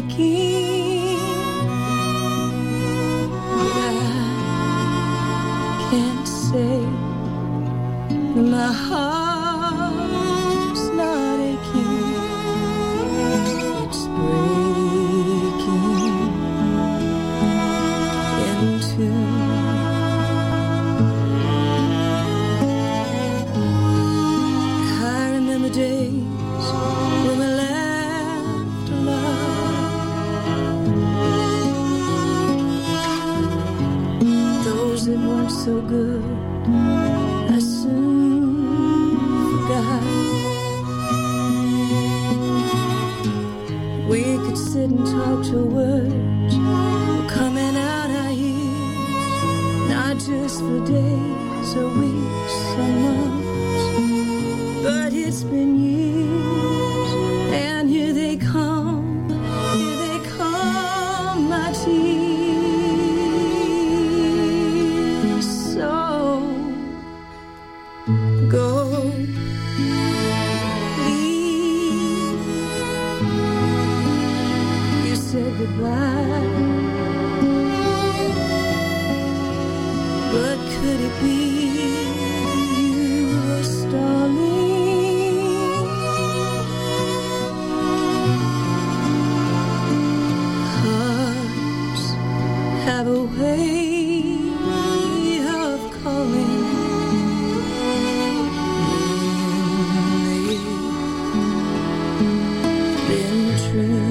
aching, but I can't say that my heart's not aching. It's breaking in two. I remember days when we laughed aloud, those that weren't so good I soon forgot. We could sit and talk till words were coming out our ears, not just for days or weeks or months, but it's been years, and here they come, my tears. So go, leave. You said goodbye, but could it be you were stalling? Hearts have a way of calling when they've been true.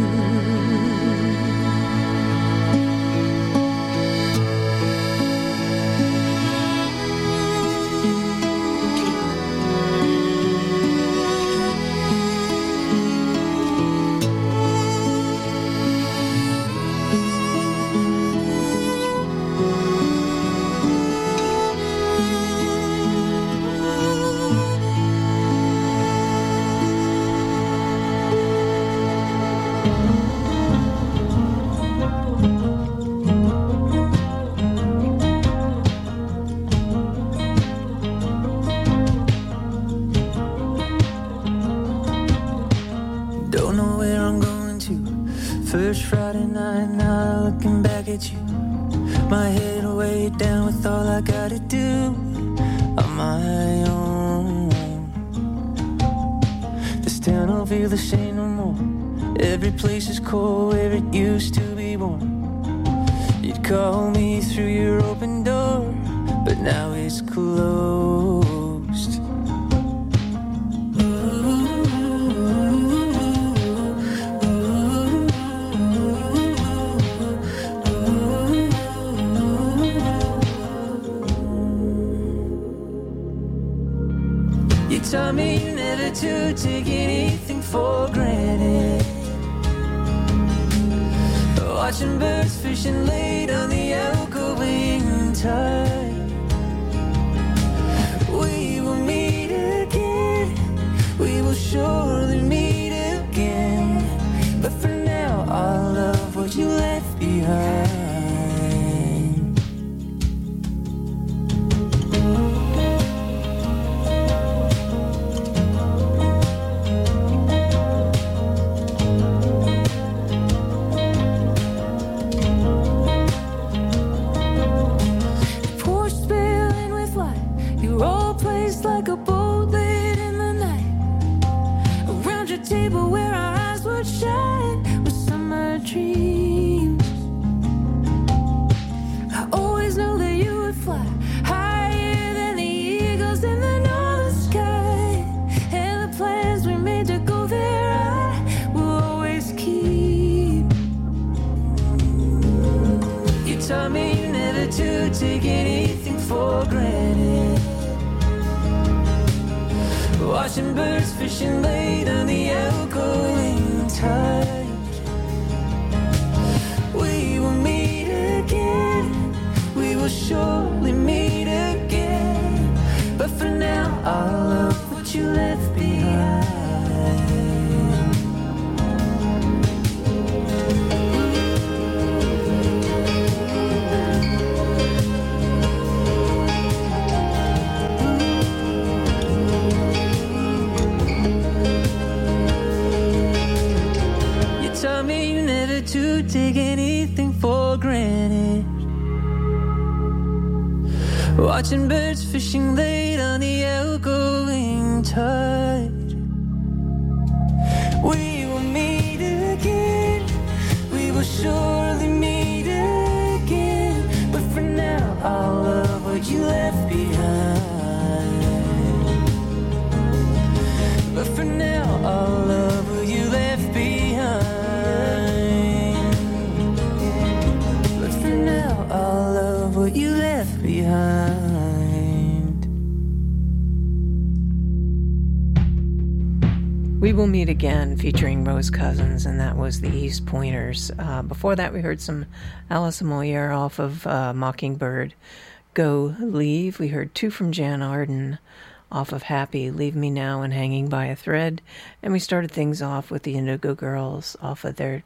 Don't know where I'm going to. First Friday night, now looking back at you. My head weighed down with all I gotta do on my own. This town don't feel the same no more. Every place is cold where it used to be warm. You'd call me through your open door, but now it's closed. You taught me never to take anything for granted. Watching birds fishing late on the outgoing tide. We will meet again, we will surely meet again. But for now, I'll love what you left behind. Like a boat late in the night, around your table where our eyes would shine with summer dreams. I always knew that you would fly higher than the eagles in the northern sky, and the plans we made to go there I will always keep. You taught me never to take anything for granted. Watching birds fishing late on the outgoing tide. We will meet again, we will surely meet again. But for now, I'll love what you left behind. to take anything for granted. Watching birds fishing late on the outgoing tide. We will meet again, we will surely meet again, but for now I'll love what you left behind. But for now I'll love what you left behind. But for now I'll love what you left behind. We Will Meet Again, featuring Rose Cousins, and that was the East Pointers. Before that, we heard some Alison Moyer off of Mockingbird, Go Leave. We heard two from Jan Arden off of Happy, Leave Me Now and Hanging by a Thread. And we started things off with the Indigo Girls off of their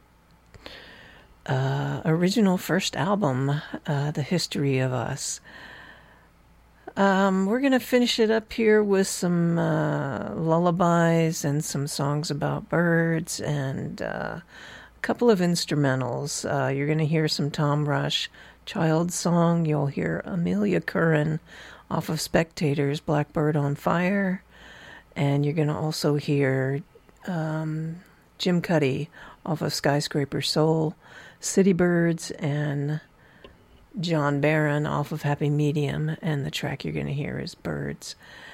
original first album, The History of Us. We're going to finish it up here with some lullabies and some songs about birds and a couple of instrumentals. You're going to hear some Tom Rush, Child Song. You'll hear Amelia Curran off of Spectators, Blackbird on Fire. And you're going to also hear Jim Cuddy off of Skyscraper Soul, City Birds, and John Barron off of Happy Medium, and the track you're going to hear is Birds.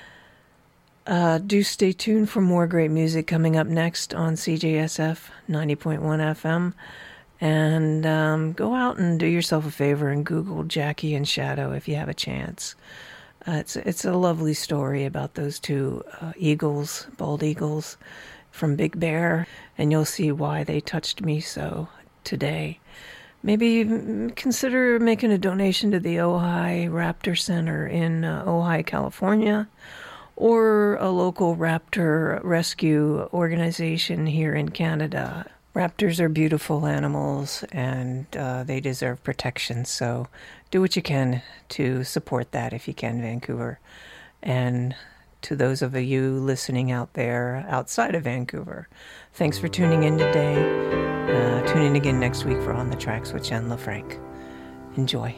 Do stay tuned for more great music coming up next on CJSF 90.1 FM. And go out and do yourself a favor and Google Jackie and Shadow if you have a chance. It's a lovely story about those two eagles, bald eagles from Big Bear, and you'll see why they touched me so today. Maybe consider making a donation to the Ojai Raptor Center in Ojai, California, or a local raptor rescue organization here in Canada. Raptors are beautiful animals, and they deserve protection, so do what you can to support that if you can, Vancouver. And to those of you listening out there outside of Vancouver, thanks for tuning in today. Tune in again next week for On the Tracks with Jen LaFranc. Enjoy.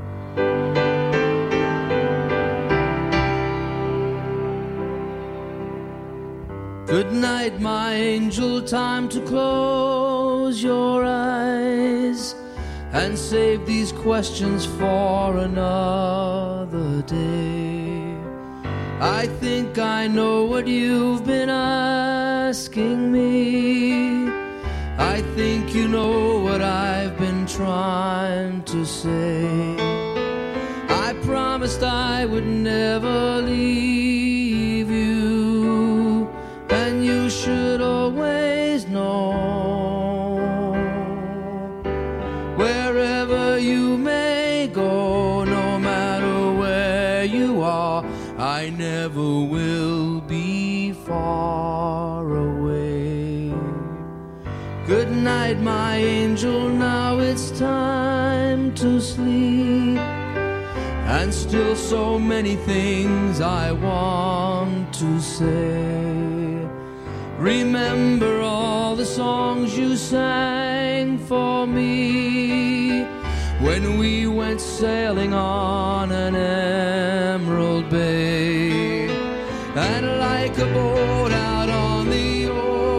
Good night, my angel, time to close your eyes and save these questions for another day. I think I know what you've been asking me. I think you know what I've been trying to say. I promised I would never leave you, and you should always know. Wherever you may go, no matter where you are, I never will be far away. Good night, my angel, now it's time to sleep. And still so many things I want to say. Remember all the songs you sang for me when we went sailing on an emerald bay. And like a boat out on the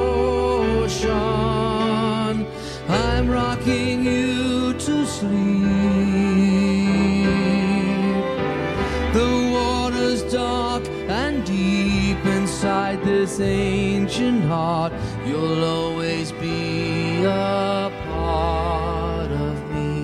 ocean, I'm rocking you to sleep. The water's dark and deep inside this ancient heart. You'll always be a part of me.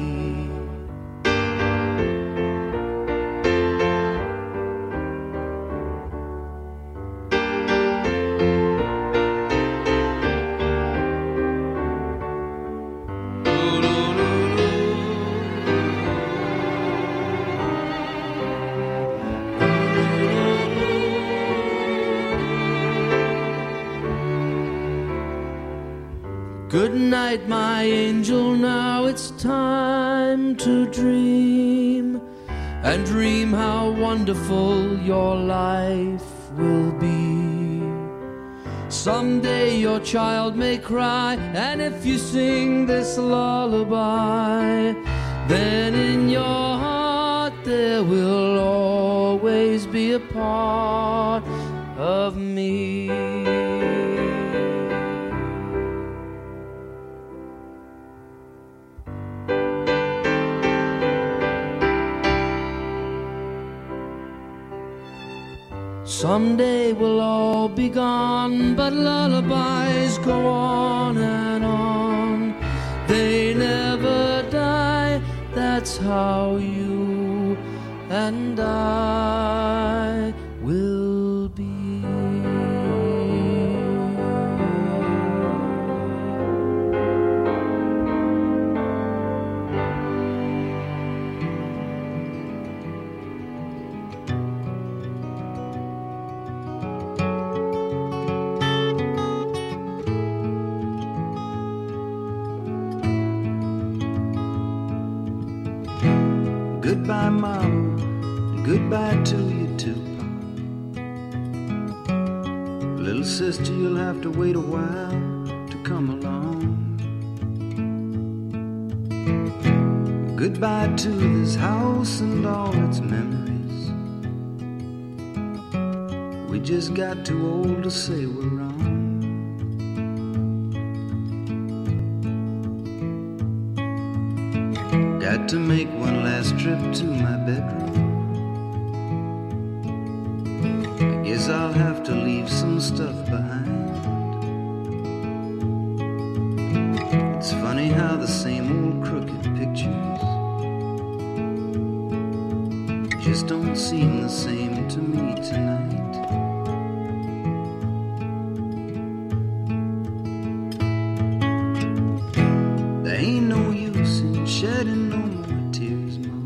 Good night, my angel, now it's time to dream. And dream how wonderful your life will be. Someday your child may cry, and if you sing this lullaby, then in your heart there will always be a part of me. Someday we'll all be gone, but lullabies go on and on. They never die, that's how you and I will be. Goodbye, Mama, goodbye to you too, Pa. Little sister, you'll have to wait a while to come along. Goodbye to this house and all its memories. We just got too old to say we're wrong. Got to make one last trip to my bedroom. I guess I'll have to leave some stuff behind. It's funny how the same old crooked pictures just don't seem the same to me tonight. There ain't no use in shedding no more tears, Mom.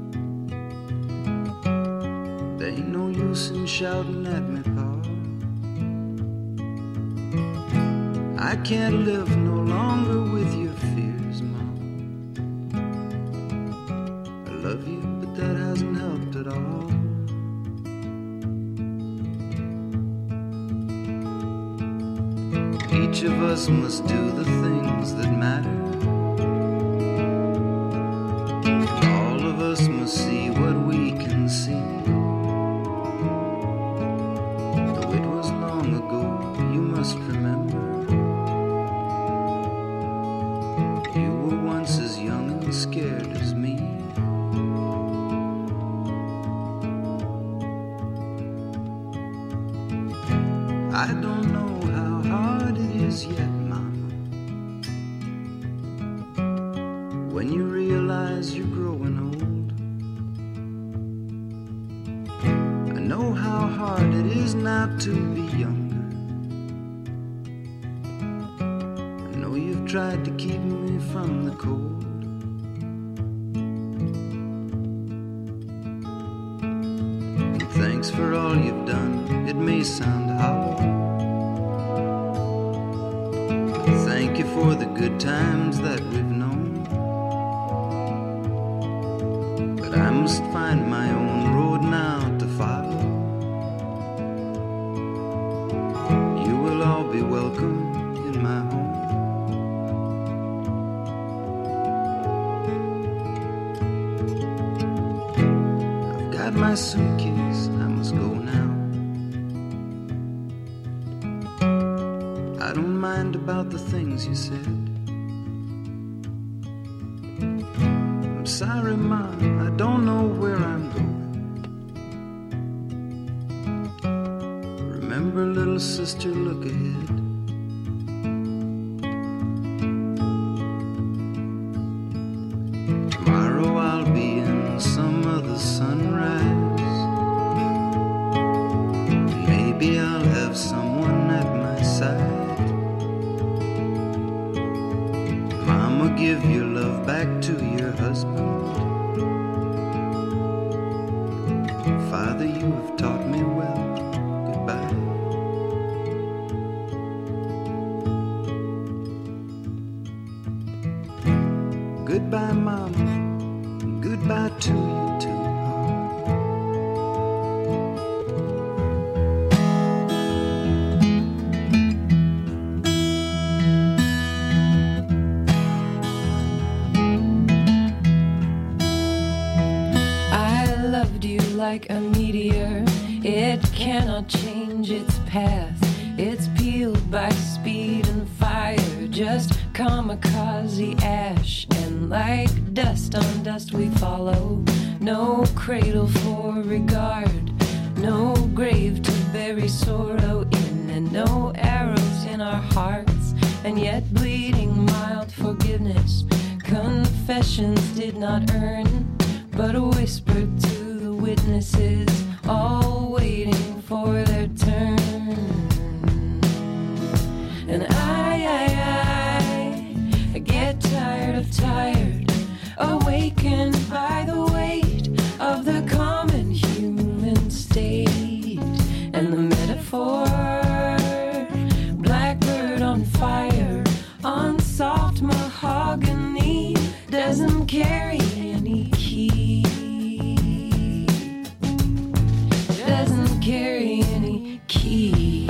There ain't no use in shouting at me, Pa. I can't live no longer with your fears, Mom. I love you, but that hasn't helped at all. Each of us must do the things that matter. All of us must see what we can see. Though it was long ago, you must remember. You were once as young and scared as me. I don't know how hard it is yet, Mama, when you realize you're growing old. I know how hard it is now to be younger. I know you've tried to keep me from the cold. And thanks for all you've done. It may sound hollow. Thank you for the good times that we've known. But I must find my own road now to follow. You will all be welcome in my home. I've got my suitcase, I must go now. I don't mind about the things you said. I'm sorry, Mom, I don't know where I'm going. Remember, little sister, look ahead. Tomorrow I'll be in some other sunrise. Maybe I'll have someone at my side. Mama, give your love back to your husband. Father, you have taught me well. Goodbye. Goodbye, Mama. Goodbye to you too. like a meteor. It cannot change its path. It's peeled by speed and fire, just kamikaze ash. And like dust on dust we follow. No cradle for regard, no grave to bury sorrow in, and no arrows in our hearts, and yet bleeding mild forgiveness. Confessions did not earn, but whispered to the witnesses, all waiting for their turn. And I get tired of tired, awakened by the weight of the common human state. And the metaphor, blackbird on fire, on soft mahogany, doesn't carry any key. Doesn't carry any key.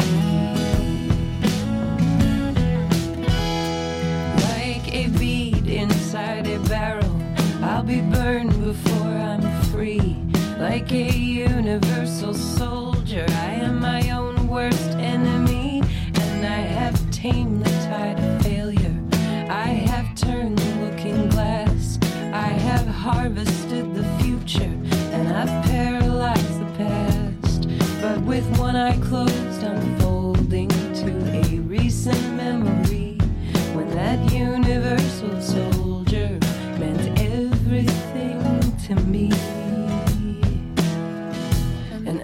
Like a bead inside a barrel, I'll be burned before I'm free. Like a universal soldier, I am my own worst enemy, and I have tamed the tide of failure. I have turned the looking glass. I have harvested the future, and I've paralyzed the past. But with one eye closed, I'm folding to a recent memory, when that universal soldier meant everything to me. And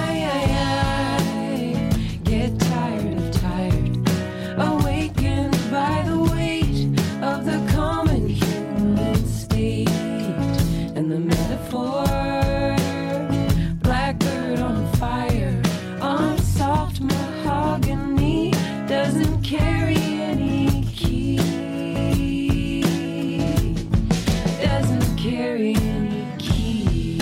I get tired of tired, awakened by the weight of the common human state. And the metaphor, blackbird on fire, on soft mahogany, doesn't carry any key. Doesn't carry any key.